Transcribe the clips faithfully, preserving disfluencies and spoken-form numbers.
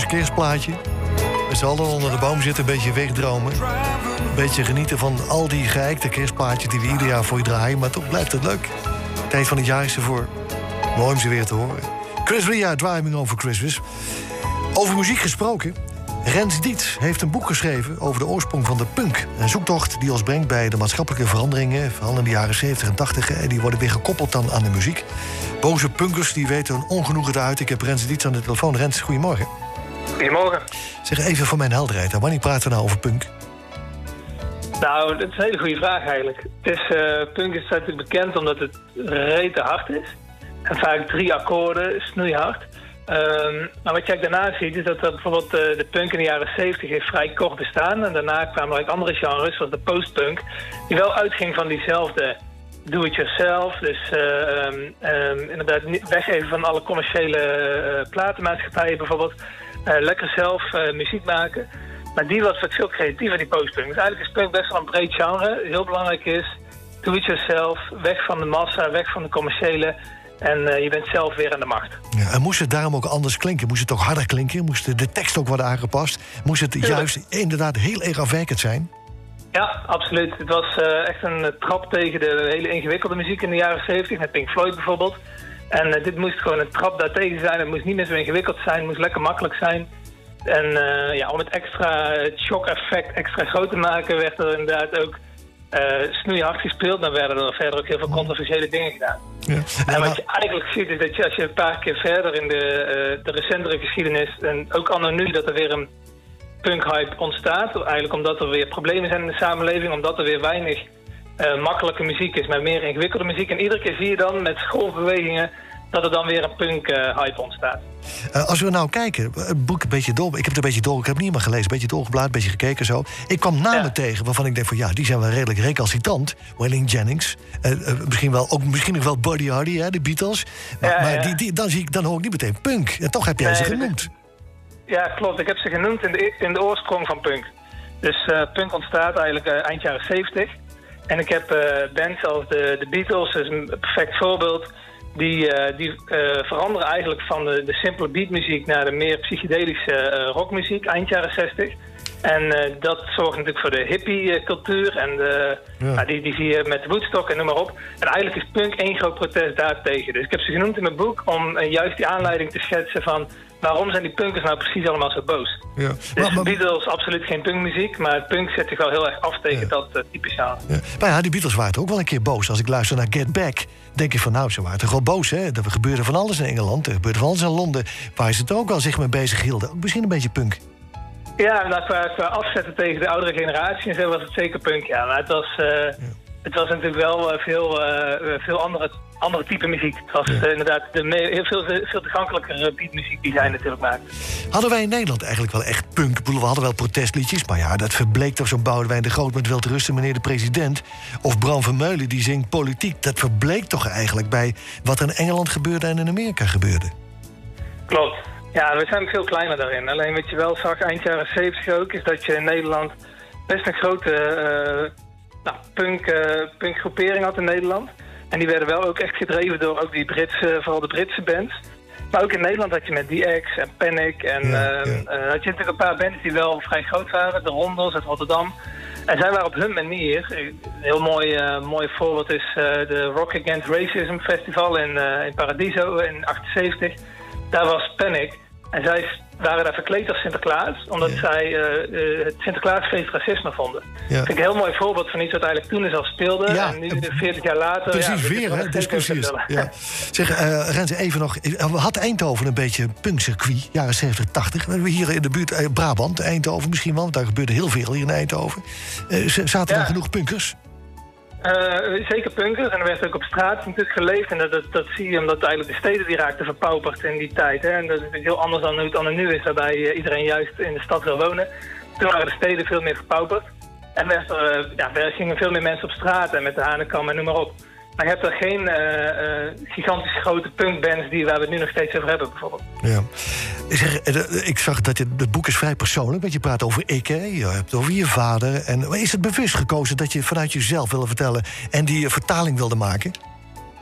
kerstplaatje. Met z'n allen onder de boom zitten, een beetje wegdromen. Een beetje genieten van al die geëikte kerstplaatjes die we ieder jaar voor je draaien. Maar toch blijft het leuk. Tijd van het jaar is ervoor. Mooi om ze weer te horen. Chris Ria, Driving Over Christmas. Over muziek gesproken. Rens Dietz heeft een boek geschreven over de oorsprong van de punk. Een zoektocht die ons brengt bij de maatschappelijke veranderingen... vooral in de jaren zeventig en tachtig. En die worden weer gekoppeld dan aan de muziek. Boze punkers die weten hun ongenoegen te uiten. Ik heb Rens Dietz aan de telefoon. Rens, goedemorgen. Goedemorgen. Zeg even voor mijn helderheid. Wanneer praten we nou over punk? Nou, dat is een hele goede vraag eigenlijk. Het is, uh, punk is natuurlijk bekend omdat het rete hard is. En vaak drie akkoorden, snoeihard. Um, maar wat je eigenlijk daarna ziet is dat er bijvoorbeeld uh, de punk in de jaren zeventig heeft vrij kort bestaan. En daarna kwamen er andere genres, zoals de postpunk, die wel uitging van diezelfde do-it-yourself. Dus uh, um, um, inderdaad weggeven van alle commerciële uh, platenmaatschappijen bijvoorbeeld. Uh, lekker zelf uh, muziek maken. Maar die was wat veel creatiever, die postpunk. Dus eigenlijk is punk best wel een breed genre. Heel belangrijk is, do-it-yourself, weg van de massa, weg van de commerciële. En uh, je bent zelf weer aan de macht. Ja, en moest het daarom ook anders klinken? Moest het ook harder klinken? Moest de tekst ook worden aangepast? Moest het Tuurlijk. juist inderdaad heel erg afwijkend zijn? Ja, absoluut. Het was uh, echt een trap tegen de hele ingewikkelde muziek in de jaren zeventig. Met Pink Floyd bijvoorbeeld. En uh, dit moest gewoon een trap daartegen zijn. Het moest niet meer zo ingewikkeld zijn. Het moest lekker makkelijk zijn. En uh, ja, om het extra het shock-effect extra groot te maken... werd er inderdaad ook uh, snoeihard gespeeld. Dan werden er verder ook heel veel controversiële dingen gedaan. Ja. En wat je eigenlijk ziet is dat je als je een paar keer verder in de, uh, de recentere geschiedenis... en ook anno nu dat er weer een punk-hype ontstaat. Eigenlijk omdat er weer problemen zijn in de samenleving. Omdat er weer weinig uh, makkelijke muziek is, maar meer ingewikkelde muziek. En iedere keer zie je dan met golfbewegingen dat er dan weer een punk-hype ontstaat. Uh, als we nou kijken, het boek een beetje door... Ik heb het een beetje door, ik heb het niet meer gelezen. Een beetje doorgeblaad, een beetje gekeken zo. Ik kwam namen ja. tegen waarvan ik denk van... ja, die zijn wel redelijk recalcitrant. Waylon Jennings. Uh, uh, misschien, wel, ook, misschien nog wel Buddy Hardy, hè, de Beatles. Maar, ja, maar ja. Die, die, dan, zie ik, dan hoor ik niet meteen punk. En toch heb jij nee, ze genoemd. Ja, klopt. Ik heb ze genoemd in de, in de oorsprong van punk. Dus uh, punk ontstaat eigenlijk uh, eind jaren zeventig. En ik heb uh, bands als de, de Beatles, dat is een perfect voorbeeld... Die, uh, die uh, veranderen eigenlijk van de, de simpele beatmuziek naar de meer psychedelische uh, rockmuziek eind jaren zestig. En uh, dat zorgt natuurlijk voor de hippie-cultuur en de, ja. nou, die, die zie je met Woodstock en noem maar op. En eigenlijk is punk één groot protest daartegen. Dus ik heb ze genoemd in mijn boek om uh, juist die aanleiding te schetsen van... waarom zijn die punkers nou precies allemaal zo boos? Ja. Dus maar, maar, Beatles absoluut geen punkmuziek, maar punk zet zich wel heel erg af tegen ja. dat uh, type genre. Ja. Maar ja, die Beatles waren toch ook wel een keer boos. Als ik luister naar Get Back, denk ik van nou, ze waren toch wel boos, hè? Er gebeurde van alles in Engeland, er gebeurde van alles in Londen... waar ze het ook wel zich mee bezig hielden. Ook misschien een beetje punk. Ja, nou, qua, qua afzetten tegen de oudere generatie en zo was het zeker punk, ja. Maar het was, uh, ja. het was natuurlijk wel uh, veel, uh, veel andere, andere type muziek. Het was ja. uh, inderdaad de me- heel veel, veel toegankelijker beatmuziek die zij natuurlijk maakten. Hadden wij in Nederland eigenlijk wel echt punk? Ik bedoel, we hadden wel protestliedjes, maar ja, dat verbleek toch zo'n Boudewijn de Groot met Wel te rusten, meneer de president. Of Bram Vermeulen, die zingt politiek. Dat verbleek toch eigenlijk bij wat er in Engeland gebeurde en in Amerika gebeurde. Klopt. Ja, we zijn veel kleiner daarin. Alleen wat je wel zag eind jaren zeventig ook... is dat je in Nederland best een grote uh, nou, punk, uh, punkgroepering had in Nederland. En die werden wel ook echt gedreven door ook die Britse, vooral de Britse bands. Maar ook in Nederland had je met D X en Panic. En ja, uh, ja. Uh, had je natuurlijk een paar bands die wel vrij groot waren. De Rondos uit Rotterdam. En zij waren op hun manier... Een heel mooi, uh, mooi voorbeeld is uh, de Rock Against Racism Festival in, uh, in Paradiso in achtenzeventig... Daar was Panic. En zij waren daar verkleed als Sinterklaas. Omdat ja. zij uh, uh, het Sinterklaasfeest racisme vonden. Ja. Dat vind ik een heel mooi voorbeeld van iets wat eigenlijk toen is al speelde. Ja. En nu, veertig jaar later... Precies, ja, weer, hè? Discussies. Ja. Zeg, uh, Rens, even nog. Had Eindhoven een beetje een punkcircuit? Jaren zeventig, tachtig. We hebben hier in de buurt, uh, Brabant, Eindhoven misschien wel. Want daar gebeurde heel veel hier in Eindhoven. Uh, zaten ja. er genoeg punkers? Uh, zeker punkers. En er werd ook op straat natuurlijk geleefd. En dat, dat, dat zie je omdat eigenlijk de steden die raakten verpauperd in die tijd. Hè. En dat is heel anders dan hoe het dan nu is, waarbij uh, iedereen juist in de stad wil wonen. Toen waren de steden veel meer verpauperd. En werd er, uh, ja, er gingen veel meer mensen op straat en met de Hanekam en noem maar op. Maar je hebt er geen uh, uh, gigantisch grote punkbands die waar we het nu nog steeds over hebben, bijvoorbeeld. Ja. Ik, zeg, ik zag dat je, het boek is vrij persoonlijk, want je praat over ik, hè? Je hebt over je vader. En is het bewust gekozen dat je vanuit jezelf wilde vertellen en die vertaling wilde maken?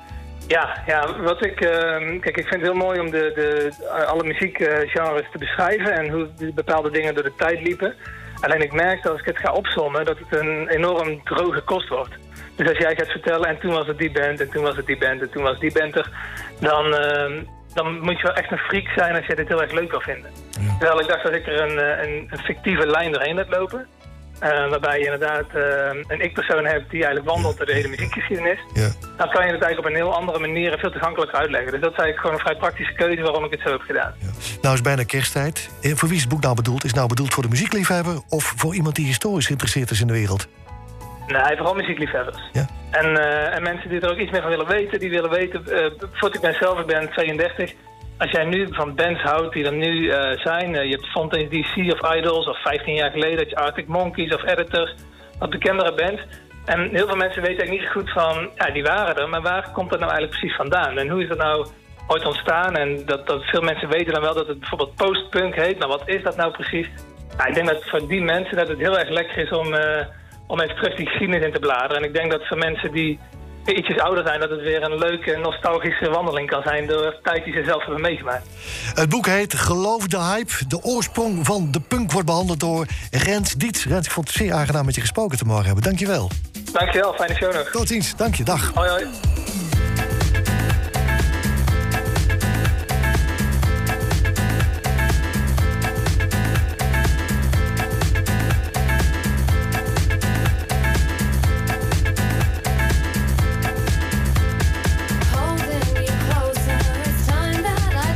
Ja, ja, wat ik... Uh, kijk, ik vind het heel mooi om de, de, alle muziekgenres te beschrijven en hoe die bepaalde dingen door de tijd liepen. Alleen ik merk dat als ik het ga opzommen, dat het een enorm droge kost wordt. Dus als jij gaat vertellen, en toen was het die band, en toen was het die band, en toen was die band er, dan, uh, dan moet je wel echt een freak zijn als je dit heel erg leuk wil vinden. Ja. Terwijl ik dacht dat ik er een, een, een fictieve lijn doorheen laat lopen. Uh, waarbij je inderdaad uh, een ik-persoon hebt die eigenlijk wandelt door de hele muziekgeschiedenis. Ja. Dan kan je het eigenlijk op een heel andere manier en veel toegankelijker uitleggen. Dus dat is eigenlijk gewoon een vrij praktische keuze waarom ik het zo heb gedaan. Ja. Nou is bijna kersttijd. Voor wie is het boek nou bedoeld? Is het nou bedoeld voor de muziekliefhebber of voor iemand die historisch geïnteresseerd is in de wereld? Nee, vooral muziekliefhebbers. Ja. En, uh, en mensen die er ook iets meer van willen weten, die willen weten... Uh, bijvoorbeeld ik ben zelf, ik ben tweeëndertig... Als jij nu van bands houdt die er nu uh, zijn... Uh, je hebt Fontaine's D C of Idols... of vijftien jaar geleden had je Arctic Monkeys of Editors... wat bekendere bands. En heel veel mensen weten eigenlijk niet zo goed van... ja, die waren er, maar waar komt dat nou eigenlijk precies vandaan? En hoe is dat nou ooit ontstaan? En dat, dat veel mensen weten dan wel dat het bijvoorbeeld postpunk heet... maar wat is dat nou precies? Nou, ik denk dat voor die mensen dat het heel erg lekker is om... Uh, om even terug die geschiedenis in te bladeren. En ik denk dat voor mensen die ietsjes ouder zijn... dat het weer een leuke, nostalgische wandeling kan zijn... door de tijd die ze zelf hebben meegemaakt. Het boek heet Geloof de Hype. De oorsprong van de punk wordt behandeld door Rens Dietz. Rens, ik vond het zeer aangenaam met je gesproken te mogen hebben. Dank je wel. Dank je wel, fijne show nog. Tot ziens, dank je, dag. Hoi, hoi.